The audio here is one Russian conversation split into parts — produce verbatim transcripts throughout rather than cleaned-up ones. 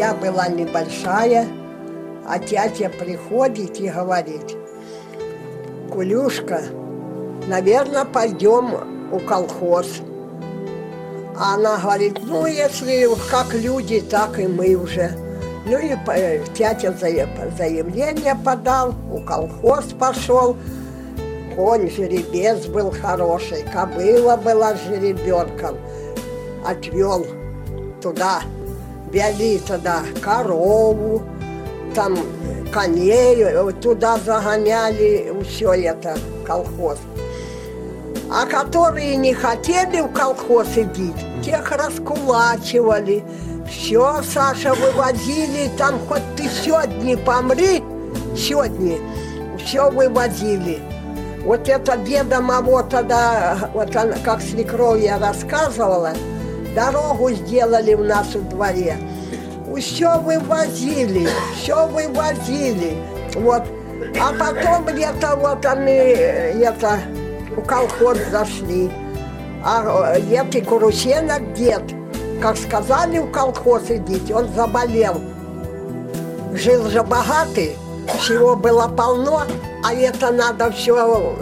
семья была небольшая, а тятя приходит и говорит: Кулюшка, наверное, пойдем у колхоз. А она говорит: ну, если как люди, так и мы уже. Ну и тятя заявление подал, у колхоз пошел. Конь, жеребец был хороший, кобыла была с жеребенком. Отвел туда, вели туда корову, там коней, туда загоняли, все это, колхоз. А которые не хотели в колхоз идти, тех раскулачивали. Все, Саша, вывозили, там хоть ты сегодня помри, сегодня, все вывозили. Вот это деда моего тогда, вот она, как свекровь я рассказывала, дорогу сделали у нас у дворе. Все вывозили, все вывозили. Вот. А потом где-то вот они, это, в колхоз зашли. А эти Курусенок дед, как сказали в колхоз идите, он заболел. Жил же богатый, всего было полно, а это надо все.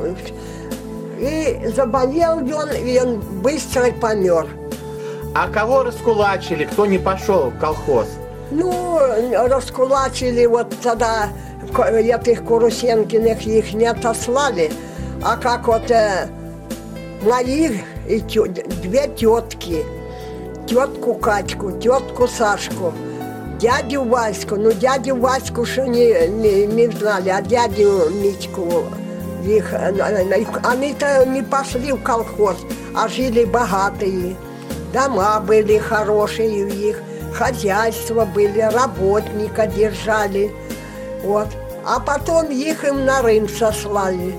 И заболел он, и он быстро помер. А кого раскулачили, кто не пошел в колхоз? Ну, раскулачили вот тогда этих Курусенкиных, их не отослали, а как вот э, мои и тё, две тетки, тетку Катьку, тетку Сашку, дядю Ваську, ну дядю Ваську что не, не, не знали, а дядю Митьку, их, они-то не пошли в колхоз, а жили богатые, дома были хорошие у них, хозяйства были, работника держали, вот. А потом их им на Рым сослали.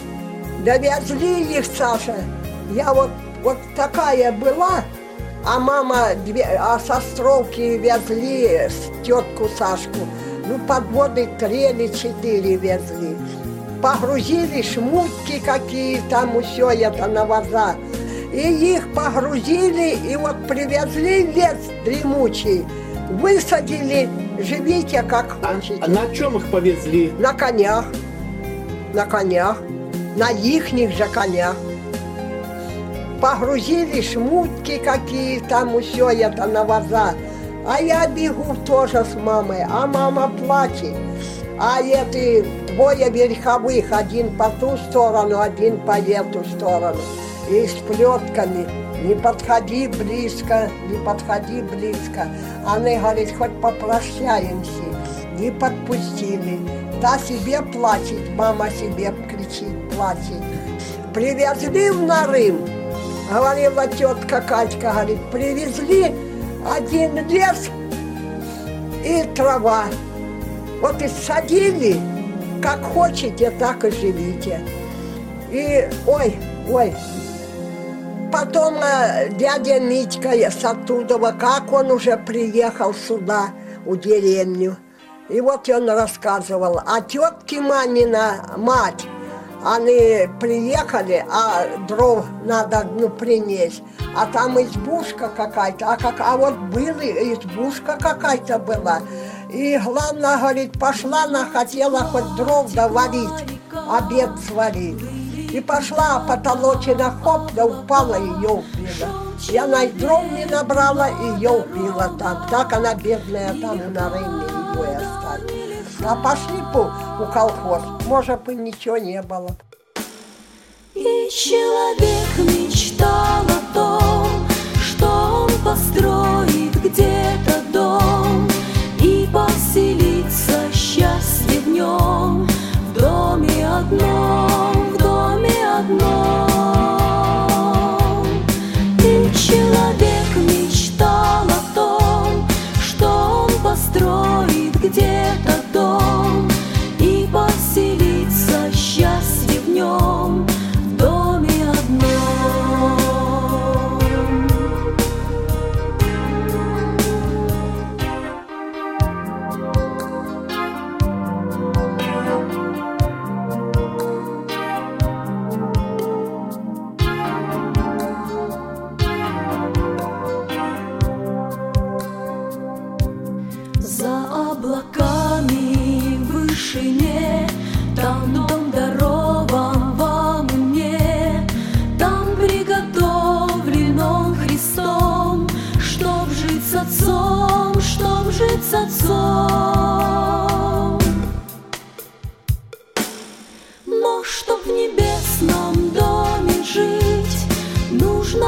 Довезли их, Саша. Я вот, вот такая была, а мама, две, а с Островки везли тетку Сашку. Ну, подводы три или четыре везли. Погрузили шмутки какие там, все это на ваза. И их погрузили, и вот привезли в лес дремучий, высадили, живите как хотите. А, а на чем их повезли? На конях, на конях, на ихних же конях. Погрузили шмутки какие там, все это на ваза. А я бегу тоже с мамой, а мама плачет. А эти двое верховых, один по ту сторону, один по эту сторону. И с плетками: не подходи близко, не подходи близко. Они говорят, хоть попрощаемся. Не подпустили. Та себе плачет, мама себе кричит, плачет. Привезли в Нарым, говорила тетка Катька, говорит, привезли один лес и трава. Вот и садили, как хотите, так и живите. И, ой, ой, потом э, дядя Митька с оттуда, как он уже приехал сюда, в деревню. И вот он рассказывал, а тетки мамина, мать, они приехали, а дров надо, ну, принести, а там избушка какая-то, а, как, а вот была избушка какая-то была. И главное, говорит, пошла, она хотела хоть дров доварить, обед сварить. И пошла, а потолочина хоп, да упала, и ее убила. И она и дров не набрала, и ее убила там. Так она бедная там на Рыме ее оставила. А пошли по у колхоз, может бы ничего не было. И человек мечтал о том, что он построит где-то дом и поселиться счастлив в нем, в доме одном, в доме одном. И человек мечтал о том, что он построит где-то дом и поселиться счастлив в нем, в доме одном.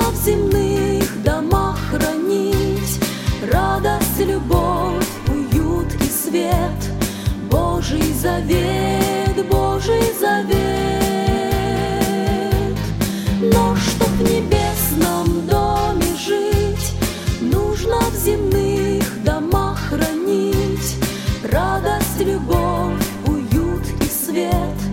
в земных домах хранить радость, любовь, уют и свет, Божий завет, Божий завет. Но чтоб в небесном доме жить, нужно в земных домах хранить радость, любовь, уют и свет,